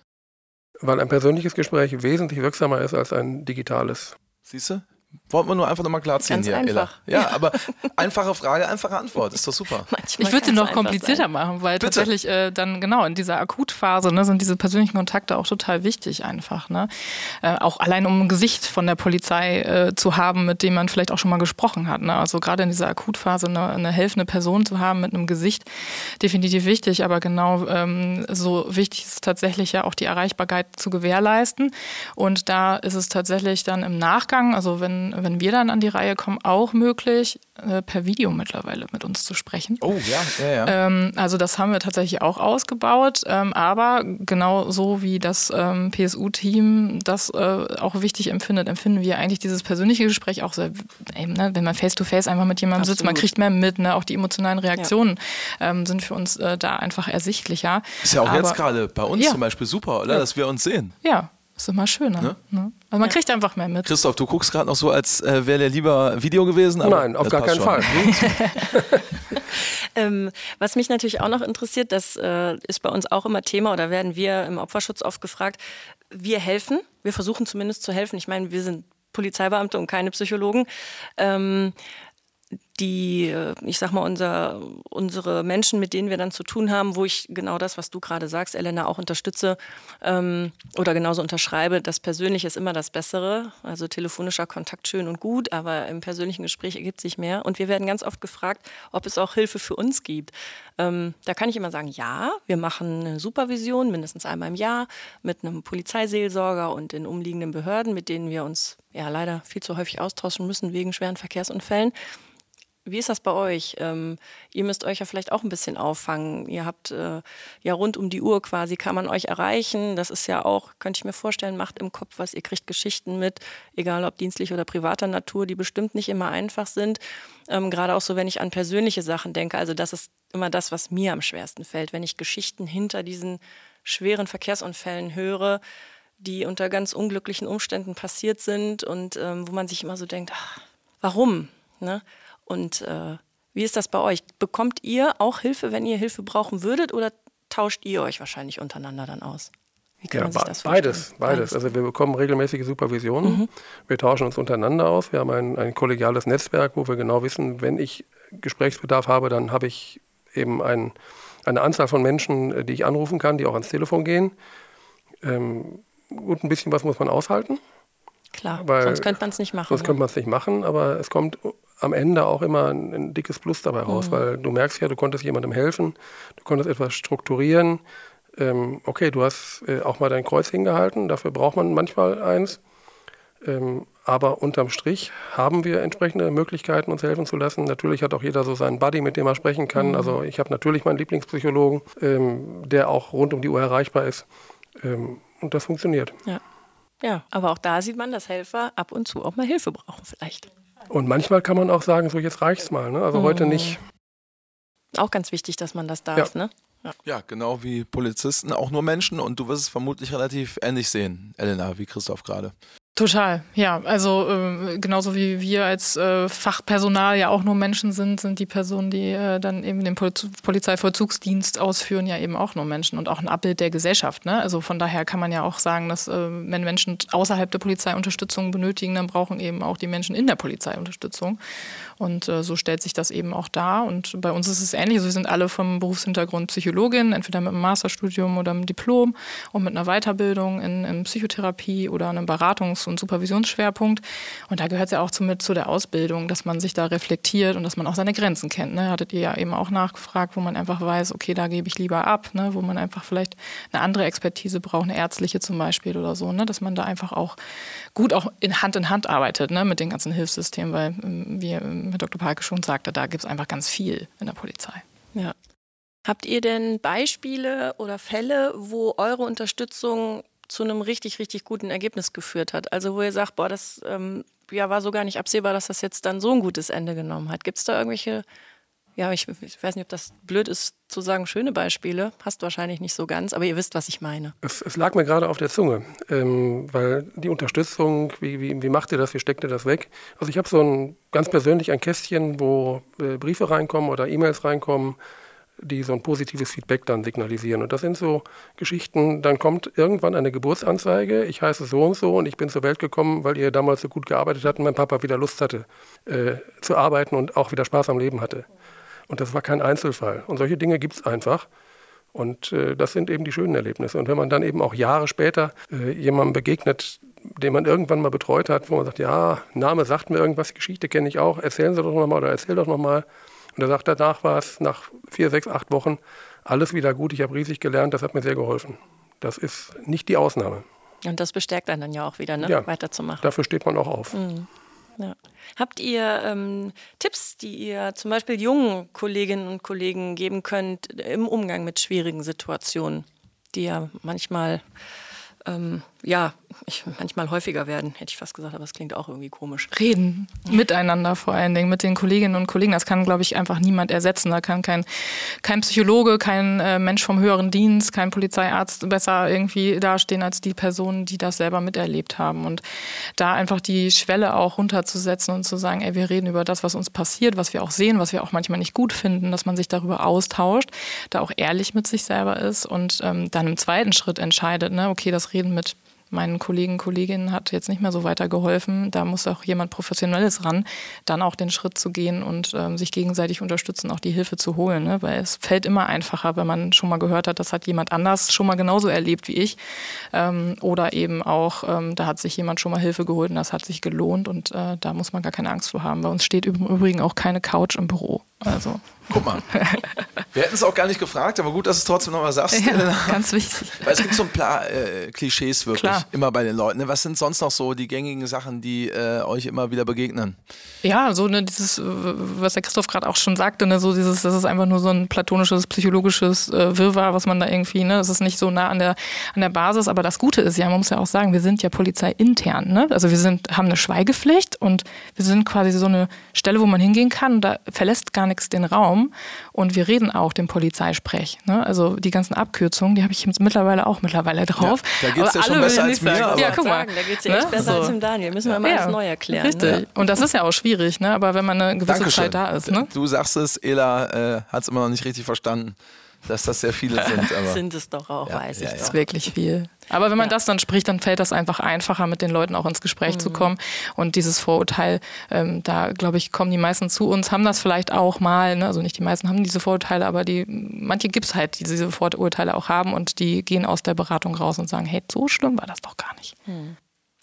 Weil ein persönliches Gespräch wesentlich wirksamer ist als ein digitales. Siehst du? Wollten wir nur einfach nochmal klarziehen Ganz hier, einfach. Ella. Ja, ja, aber einfache Frage, einfache Antwort. Ist doch super. Manchmal ich würde sie noch einfach komplizierter sein. machen, weil Bitte. tatsächlich äh, dann genau in dieser Akutphase ne, sind diese persönlichen Kontakte auch total wichtig einfach. Ne? Äh, auch allein um ein Gesicht von der Polizei äh, zu haben, mit dem man vielleicht auch schon mal gesprochen hat. Ne? Also gerade in dieser Akutphase eine, eine helfende Person zu haben mit einem Gesicht, definitiv wichtig. Aber genau ähm, so wichtig ist tatsächlich ja auch die Erreichbarkeit zu gewährleisten. Und da ist es tatsächlich dann im Nachgang, also wenn, wenn wir dann an die Reihe kommen, auch möglich, äh, per Video mittlerweile mit uns zu sprechen. Oh ja, ja, ja. Ähm, also das haben wir tatsächlich auch ausgebaut, ähm, aber genau so wie das ähm, P S U-Team das äh, auch wichtig empfindet, empfinden wir eigentlich dieses persönliche Gespräch auch sehr, eben, ne, wenn man face-to-face einfach mit jemandem Absolut. sitzt, man kriegt mehr mit, ne, auch die emotionalen Reaktionen ja. ähm, sind für uns äh, da einfach ersichtlicher. Ist ja auch aber, jetzt gerade bei uns ja. zum Beispiel super, oder? Ja. Dass wir uns sehen. Ja. Ist immer schöner. Ne? Ne? Also man ja. kriegt einfach mehr mit. Christoph, du guckst gerade noch so, als äh, wäre der lieber Video gewesen. Aber Nein, auf gar keinen schon. Fall. ähm, was mich natürlich auch noch interessiert, das äh, ist bei uns auch immer Thema oder werden wir im Opferschutz oft gefragt, wir helfen, wir versuchen zumindest zu helfen. Ich meine, wir sind Polizeibeamte und keine Psychologen. Ähm, die, ich sag mal, unser, unsere Menschen, mit denen wir dann zu tun haben, wo ich genau das, was du gerade sagst, Elena, auch unterstütze ähm, oder genauso unterschreibe, das Persönliche ist immer das Bessere. Also telefonischer Kontakt schön und gut, aber im persönlichen Gespräch ergibt sich mehr. Und wir werden ganz oft gefragt, ob es auch Hilfe für uns gibt. Ähm, da kann ich immer sagen, ja, wir machen eine Supervision mindestens einmal im Jahr mit einem Polizeiseelsorger und den umliegenden Behörden, mit denen wir uns ja leider viel zu häufig austauschen müssen wegen schweren Verkehrsunfällen. Wie ist das bei euch? Ähm, ihr müsst euch ja vielleicht auch ein bisschen auffangen. Ihr habt äh, ja rund um die Uhr quasi, kann man euch erreichen. Das ist ja auch, könnte ich mir vorstellen, macht im Kopf was. Ihr kriegt Geschichten mit, egal ob dienstlich oder privater Natur, die bestimmt nicht immer einfach sind. Ähm, gerade auch so, wenn ich an persönliche Sachen denke. Also das ist immer das, was mir am schwersten fällt. Wenn ich Geschichten hinter diesen schweren Verkehrsunfällen höre, die unter ganz unglücklichen Umständen passiert sind und ähm, wo man sich immer so denkt, ach, warum? Ne? Und äh, wie ist das bei euch? Bekommt ihr auch Hilfe, wenn ihr Hilfe brauchen würdet, oder tauscht ihr euch wahrscheinlich untereinander dann aus? Wie kann Ja, man sich das beides, vorstellen? beides. Also wir bekommen regelmäßige Supervisionen. Mhm. Wir tauschen uns untereinander aus. Wir haben ein, ein kollegiales Netzwerk, wo wir genau wissen, wenn ich Gesprächsbedarf habe, dann habe ich eben ein, eine Anzahl von Menschen, die ich anrufen kann, die auch ans Telefon gehen. Ähm, gut, ein bisschen was muss man aushalten. Klar, weil sonst könnte man es nicht machen. Sonst ne? könnte man es nicht machen, aber es kommt am Ende auch immer ein, ein dickes Plus dabei raus, mhm. weil du merkst ja, du konntest jemandem helfen, du konntest etwas strukturieren, ähm, okay, du hast äh, auch mal dein Kreuz hingehalten, dafür braucht man manchmal eins. Ähm, aber unterm Strich haben wir entsprechende Möglichkeiten, uns helfen zu lassen. Natürlich hat auch jeder so seinen Buddy, mit dem er sprechen kann. Mhm. Also ich habe natürlich meinen Lieblingspsychologen, ähm, der auch rund um die Uhr erreichbar ist. Ähm, und das funktioniert. Ja. ja, aber auch da sieht man, dass Helfer ab und zu auch mal Hilfe brauchen vielleicht. Und manchmal kann man auch sagen, so jetzt reicht's mal. Ne? Also mhm. heute nicht. Auch ganz wichtig, dass man das darf, ja. ne? Ja. ja, genau wie Polizisten, auch nur Menschen. Und du wirst es vermutlich relativ ähnlich sehen, Elena, wie Christoph gerade. Total, ja. Also äh, genauso wie wir als äh, Fachpersonal ja auch nur Menschen sind, sind die Personen, die äh, dann eben den Poliz- Polizeivollzugsdienst ausführen, ja eben auch nur Menschen und auch ein Abbild der Gesellschaft. Ne? Also von daher kann man ja auch sagen, dass äh, wenn Menschen außerhalb der Polizei Unterstützung benötigen, dann brauchen eben auch die Menschen in der Polizei Unterstützung. Und äh, so stellt sich das eben auch dar. Und bei uns ist es ähnlich. Also wir sind alle vom Berufshintergrund Psychologin, entweder mit einem Masterstudium oder einem Diplom und mit einer Weiterbildung in, in Psychotherapie oder einem Beratungs- und Supervisionsschwerpunkt. Und da gehört es ja auch zu, mit zu der Ausbildung, dass man sich da reflektiert und dass man auch seine Grenzen kennt. Ne? Hattet ihr ja eben auch nachgefragt, wo man einfach weiß, okay, da gebe ich lieber ab, ne? Wo man einfach vielleicht eine andere Expertise braucht, eine ärztliche zum Beispiel oder so, ne? Dass man da einfach auch gut auch in Hand in Hand arbeitet, ne? Mit den ganzen Hilfssystemen, weil, wie Herr Doktor Palke schon sagte, da gibt es einfach ganz viel in der Polizei. Ja. Habt ihr denn Beispiele oder Fälle, wo eure Unterstützung zu einem richtig, richtig guten Ergebnis geführt hat? Also wo ihr sagt, boah, das ähm, ja, war so gar nicht absehbar, dass das jetzt dann so ein gutes Ende genommen hat. Gibt es da irgendwelche, ja, ich, ich weiß nicht, ob das blöd ist zu sagen, schöne Beispiele? Hast wahrscheinlich nicht so ganz, aber ihr wisst, was ich meine. Es, es lag mir gerade auf der Zunge, ähm, weil die Unterstützung, wie, wie, wie macht ihr das, wie steckt ihr das weg? Also ich habe so ein, ganz persönlich ein Kästchen, wo äh, Briefe reinkommen oder E-Mails reinkommen, die so ein positives Feedback dann signalisieren. Und das sind so Geschichten, dann kommt irgendwann eine Geburtsanzeige, ich heiße so und so und ich bin zur Welt gekommen, weil ihr damals so gut gearbeitet habt und mein Papa wieder Lust hatte äh, zu arbeiten und auch wieder Spaß am Leben hatte. Und das war kein Einzelfall. Und solche Dinge gibt es einfach. Und äh, das sind eben die schönen Erlebnisse. Und wenn man dann eben auch Jahre später äh, jemandem begegnet, den man irgendwann mal betreut hat, wo man sagt, ja, Name sagt mir irgendwas, Geschichte kenne ich auch, erzählen Sie doch nochmal oder erzähl doch nochmal. Und er sagt, danach war es nach vier, sechs, acht Wochen alles wieder gut. Ich habe riesig gelernt, das hat mir sehr geholfen. Das ist nicht die Ausnahme. Und das bestärkt einen dann ja auch wieder, ne? Ja, weiterzumachen. Dafür steht man auch auf. Mhm. Ja. Habt ihr ähm, Tipps, die ihr zum Beispiel jungen Kolleginnen und Kollegen geben könnt im Umgang mit schwierigen Situationen, die ja manchmal ähm, ja, ich, manchmal häufiger werden, hätte ich fast gesagt, aber es klingt auch irgendwie komisch. Reden, miteinander vor allen Dingen, mit den Kolleginnen und Kollegen. Das kann, glaube ich, einfach niemand ersetzen. Da kann kein, kein Psychologe, kein äh, Mensch vom höheren Dienst, kein Polizeiarzt besser irgendwie dastehen als die Personen, die das selber miterlebt haben. Und da einfach die Schwelle auch runterzusetzen und zu sagen, ey, wir reden über das, was uns passiert, was wir auch sehen, was wir auch manchmal nicht gut finden, dass man sich darüber austauscht, da auch ehrlich mit sich selber ist und ähm, dann im zweiten Schritt entscheidet, ne, okay, das Reden mit meinen Kollegen, Kolleginnen hat jetzt nicht mehr so weitergeholfen. Da muss auch jemand Professionelles ran, dann auch den Schritt zu gehen und ähm, sich gegenseitig unterstützen, auch die Hilfe zu holen. Ne? Weil es fällt immer einfacher, wenn man schon mal gehört hat, das hat jemand anders schon mal genauso erlebt wie ich. Ähm, oder eben auch, ähm, da hat sich jemand schon mal Hilfe geholt und das hat sich gelohnt und äh, da muss man gar keine Angst vor haben. Bei uns steht im Übrigen auch keine Couch im Büro. Also. Guck mal, wir hätten es auch gar nicht gefragt, aber gut, dass du es trotzdem nochmal sagst. Ja, ganz wichtig. Weil es gibt so ein paar äh, Klischees wirklich Klar. immer bei den Leuten. Was sind sonst noch so die gängigen Sachen, die äh, euch immer wieder begegnen? Ja, so ne, dieses, was der Christoph gerade auch schon sagte, ne, so dieses, das ist einfach nur so ein platonisches, psychologisches äh, Wirrwarr, was man da irgendwie, ne, das ist nicht so nah an der an der Basis, aber das Gute ist ja, man muss ja auch sagen, wir sind ja polizeiintern, ne? Also wir sind, haben eine Schweigepflicht und wir sind quasi so eine Stelle, wo man hingehen kann und da verlässt gar nichts den Raum und wir reden auch den Polizeisprech, ne? Also die ganzen Abkürzungen, die habe ich jetzt mittlerweile auch mittlerweile drauf. Ja, da geht es ja schon besser als mir. Aber ja, guck mal. Da geht es ja echt ne? besser so. als dem Daniel. Müssen wir mal ja, alles neu erklären. Richtig. Ne? Und das ist ja auch schwierig, ne? Aber wenn man eine gewisse Dankeschön. Zeit da ist. Ne? Du sagst es, Ela äh, hat es immer noch nicht richtig verstanden, dass das sehr viele sind. Aber sind es doch auch, ja, weiß ja, ich ja. doch. Das ist wirklich viel. Aber wenn man Ja. das dann spricht, dann fällt das einfach einfacher, mit den Leuten auch ins Gespräch mhm. zu kommen. Und dieses Vorurteil, ähm, da glaube ich, kommen die meisten zu uns, haben das vielleicht auch mal, ne? Also nicht die meisten haben diese Vorurteile, aber die manche gibt es halt, die diese Vorurteile auch haben und die gehen aus der Beratung raus und sagen, hey, so schlimm war das doch gar nicht. Mhm.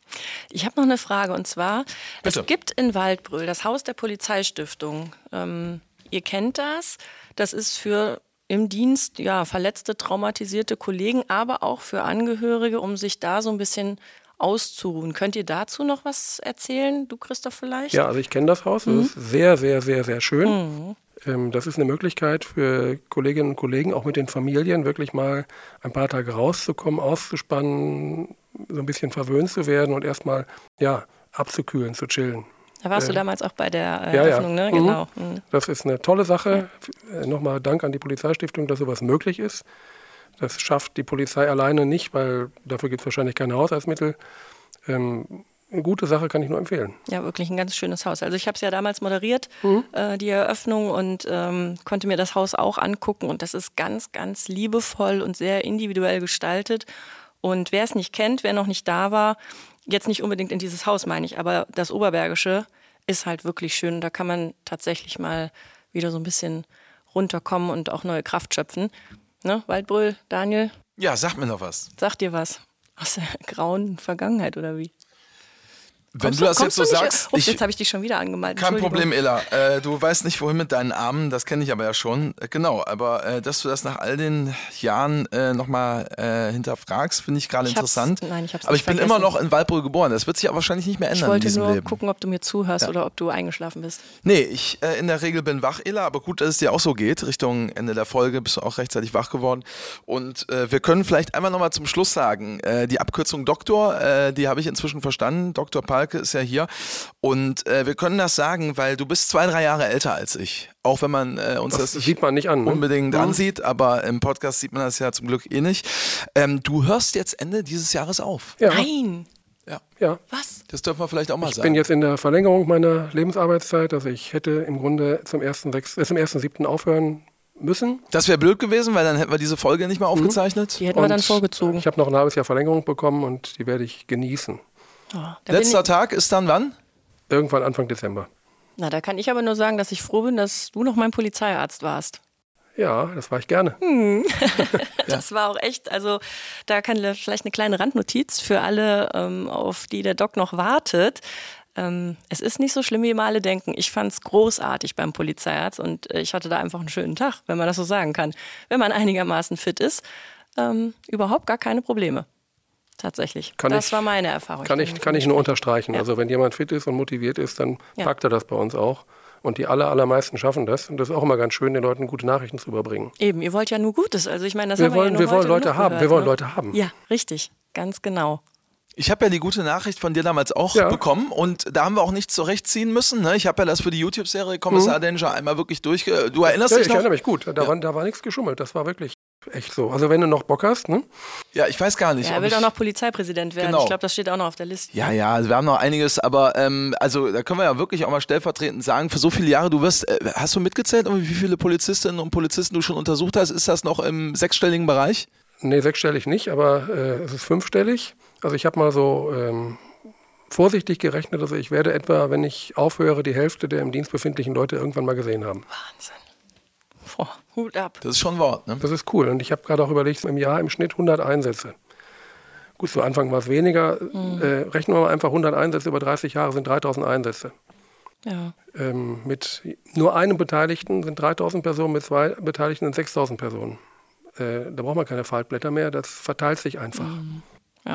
Ich habe noch eine Frage und zwar, Bitte. es gibt in Waldbröl das Haus der Polizeistiftung. Ähm, ihr kennt das. Das ist für im Dienst, ja, verletzte, traumatisierte Kollegen, aber auch für Angehörige, um sich da so ein bisschen auszuruhen. Könnt ihr dazu noch was erzählen, du Christoph vielleicht? Ja, also ich kenne das Haus, das mhm. ist sehr, sehr, sehr, sehr schön. Mhm. Ähm, das ist eine Möglichkeit für Kolleginnen und Kollegen, auch mit den Familien, wirklich mal ein paar Tage rauszukommen, auszuspannen, so ein bisschen verwöhnt zu werden und erstmal, ja, abzukühlen, zu chillen. Da warst äh, du damals auch bei der äh, ja, Eröffnung, ja. ne? Genau. Mhm. Das ist eine tolle Sache. Ja. Nochmal Dank an die Polizeistiftung, dass sowas möglich ist. Das schafft die Polizei alleine nicht, weil dafür gibt es wahrscheinlich keine Haushaltsmittel. Ähm, eine gute Sache, kann ich nur empfehlen. Ja, wirklich ein ganz schönes Haus. Also ich habe es ja damals moderiert, mhm. äh, die Eröffnung, und ähm, konnte mir das Haus auch angucken. Und das ist ganz, ganz liebevoll und sehr individuell gestaltet. Und wer es nicht kennt, wer noch nicht da war, jetzt nicht unbedingt in dieses Haus, meine ich, aber das Oberbergische ist halt wirklich schön. Da kann man tatsächlich mal wieder so ein bisschen runterkommen und auch neue Kraft schöpfen. Ne, Waldbröl, Daniel? Ja, sag mir noch was. Sag dir was. Aus der grauen Vergangenheit, oder wie? Wenn kommst du das jetzt so nicht? sagst. Oh, jetzt habe ich dich schon wieder angemalt. Kein Problem, Ella. Äh, du weißt nicht, wohin mit deinen Armen, das kenne ich aber ja schon. Äh, genau, aber äh, dass du das nach all den Jahren äh, nochmal äh, hinterfragst, finde ich gerade interessant. Nein, ich hab's aber nicht ich bin vergessen. immer noch in Waldbröl geboren. Das wird sich aber wahrscheinlich nicht mehr ändern in Ich wollte diesem nur Leben. gucken, ob du mir zuhörst Ja. oder ob du eingeschlafen bist. Nee, ich äh, in der Regel bin wach, Ella, aber gut, dass es dir auch so geht. Richtung Ende der Folge bist du auch rechtzeitig wach geworden. Und äh, wir können vielleicht einmal nochmal zum Schluss sagen, äh, die Abkürzung Doktor, äh, die habe ich inzwischen verstanden. Doktor Palke ist ja hier. Und äh, wir können das sagen, weil du bist zwei, drei Jahre älter als ich. Auch wenn man äh, uns das, das sieht man nicht an, ne? unbedingt mhm. ansieht, aber im Podcast sieht man das ja zum Glück eh nicht. Ähm, du hörst jetzt Ende dieses Jahres auf. Ja. Nein! Ja. Ja. Was? Das dürfen wir vielleicht auch mal ich sagen. bin jetzt in der Verlängerung meiner Lebensarbeitszeit. Also ich hätte im Grunde zum ersten sechsten, äh, zum ersten siebten aufhören müssen. Das wäre blöd gewesen, weil dann hätten wir diese Folge nicht mehr aufgezeichnet. Die hätten wir Und dann vorgezogen. Ich habe noch ein halbes Jahr Verlängerung bekommen und die werde ich genießen. Oh, da Letzter bin Tag ist dann wann? Irgendwann Anfang Dezember. ich, na, da kann ich aber nur sagen, dass ich froh bin, dass du noch mein Polizeiarzt warst. Ja, das war ich gerne. Hm. Das war auch echt, also da kann vielleicht eine kleine Randnotiz für alle, ähm, auf die der Doc noch wartet. Ähm, es ist nicht so schlimm, wie immer alle denken. Ich fand es großartig beim Polizeiarzt und ich hatte da einfach einen schönen Tag, wenn man das so sagen kann. Wenn man einigermaßen fit ist, ähm, überhaupt gar keine Probleme. Tatsächlich. Kann das ich, war meine Erfahrung. Kann ich, kann ich nur unterstreichen. Ja. Also wenn jemand fit ist und motiviert ist, dann Ja. packt er das bei uns auch. Und die aller, allermeisten schaffen das. Und das ist auch immer ganz schön, den Leuten gute Nachrichten zu überbringen. Eben, ihr wollt ja nur Gutes. Also ich meine, das Wir haben wir wollen, ja wir nur wollen heute Leute genug haben. gehört, Wir wollen ne? Leute haben. Ja, richtig. Ganz genau. Ich habe ja die gute Nachricht von dir damals auch Ja. bekommen und da haben wir auch nichts zurechtziehen müssen. Ne? Ich habe ja das für die YouTube-Serie Kommissar Mhm. Danger einmal wirklich durch. Du erinnerst Ja, dich ich noch? erinnere mich gut. Da, Ja. war, da war nichts geschummelt. Das war wirklich echt so. Also wenn du noch Bock hast, ne? Ja, ich weiß gar nicht. Ja, er ob will ich doch noch Polizeipräsident werden. Genau. Ich glaube, das steht auch noch auf der Liste. Ja, ja, also wir haben noch einiges, aber ähm, also da können wir ja wirklich auch mal stellvertretend sagen, für so viele Jahre, du wirst, äh, hast du mitgezählt, wie viele Polizistinnen und Polizisten du schon untersucht hast? Ist das noch im sechsstelligen Bereich? Nee, sechsstellig nicht, aber äh, es ist fünfstellig. Also ich habe mal so ähm, vorsichtig gerechnet. Also ich werde etwa, wenn ich aufhöre, die Hälfte der im Dienst befindlichen Leute irgendwann mal gesehen haben. Wahnsinn. Boah, Hut ab. Das ist schon ein Wort, ne? Das ist cool. Und ich habe gerade auch überlegt, im Jahr im Schnitt hundert Einsätze. Gut, zu Anfang war es weniger. Mhm. Äh, rechnen wir mal einfach hundert Einsätze über dreißig Jahre sind dreitausend Einsätze. Ja. Ähm, mit nur einem Beteiligten sind dreitausend Personen, mit zwei Beteiligten sind sechstausend Personen. Äh, da braucht man keine Faltblätter mehr, das verteilt sich einfach. Mhm. Ja.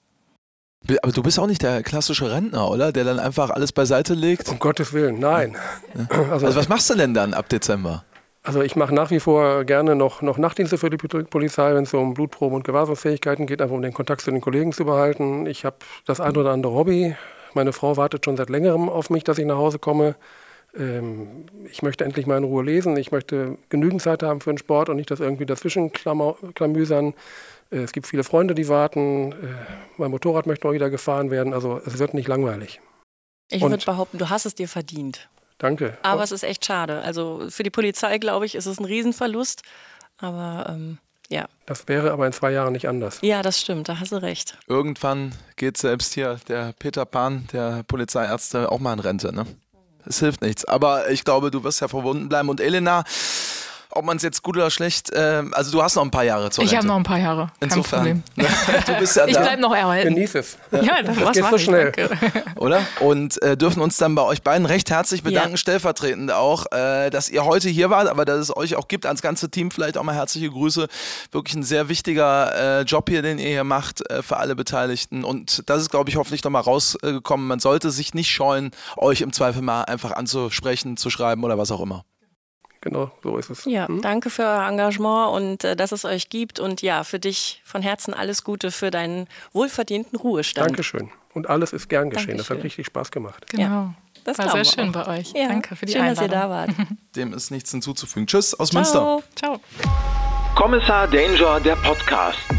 Aber du bist auch nicht der klassische Rentner, oder? Der dann einfach alles beiseite legt? Um Gottes Willen, nein. Ja. Also, also was machst du denn dann ab Dezember? Also ich mache nach wie vor gerne noch, noch Nachtdienste für die Polizei, wenn es so um Blutproben und Gewahrsamsfähigkeiten geht, einfach um den Kontakt zu den Kollegen zu behalten. Ich habe das ein oder andere Hobby. Meine Frau wartet schon seit längerem auf mich, dass ich nach Hause komme. Ähm, ich möchte endlich mal in Ruhe lesen. Ich möchte genügend Zeit haben für den Sport und nicht das irgendwie dazwischen klamüsern. Äh, es gibt viele Freunde, die warten. Äh, mein Motorrad möchte mal wieder gefahren werden. Also es wird nicht langweilig. Ich würde behaupten, du hast es dir verdient. Danke. Aber und es ist echt schade. Also für die Polizei, glaube ich, ist es ein Riesenverlust. Aber ähm, ja. Das wäre aber in zwei Jahren nicht anders. Ja, das stimmt, da hast du recht. Irgendwann geht selbst hier der Peter Pan, der Polizeiärzte, auch mal in Rente, ne? Es hilft nichts. Aber ich glaube, du wirst ja verbunden bleiben. Und Elena, ob man es jetzt gut oder schlecht, äh, also du hast noch ein paar Jahre zur Rente. Ich habe noch ein paar Jahre, kein Insofern, Problem. Du bist ja ich da. bleib noch erhalten. Genieß es. Ja, das, das was geht so schnell. Oder? Und äh, dürfen uns dann bei euch beiden recht herzlich bedanken, Ja. stellvertretend auch, äh, dass ihr heute hier wart, aber dass es euch auch gibt, ans ganze Team vielleicht auch mal herzliche Grüße. Wirklich ein sehr wichtiger äh, Job hier, den ihr hier macht, äh, für alle Beteiligten. Und das ist, glaube ich, hoffentlich nochmal rausgekommen. Man sollte sich nicht scheuen, euch im Zweifel mal einfach anzusprechen, zu schreiben oder was auch immer. Genau, so ist es. Ja, Hm? danke für euer Engagement und äh, dass es euch gibt. Und ja, für dich von Herzen alles Gute für deinen wohlverdienten Ruhestand. Dankeschön. Und alles ist gern geschehen. Das hat Dankeschön. richtig Spaß gemacht. Genau. Ja, das War glauben sehr wir schön auch. bei euch. Ja, Danke für die schön, Einladung. dass ihr da wart. Dem ist nichts hinzuzufügen. Tschüss aus Münster. Ciao. Ciao. Kommissar Danger, der Podcast.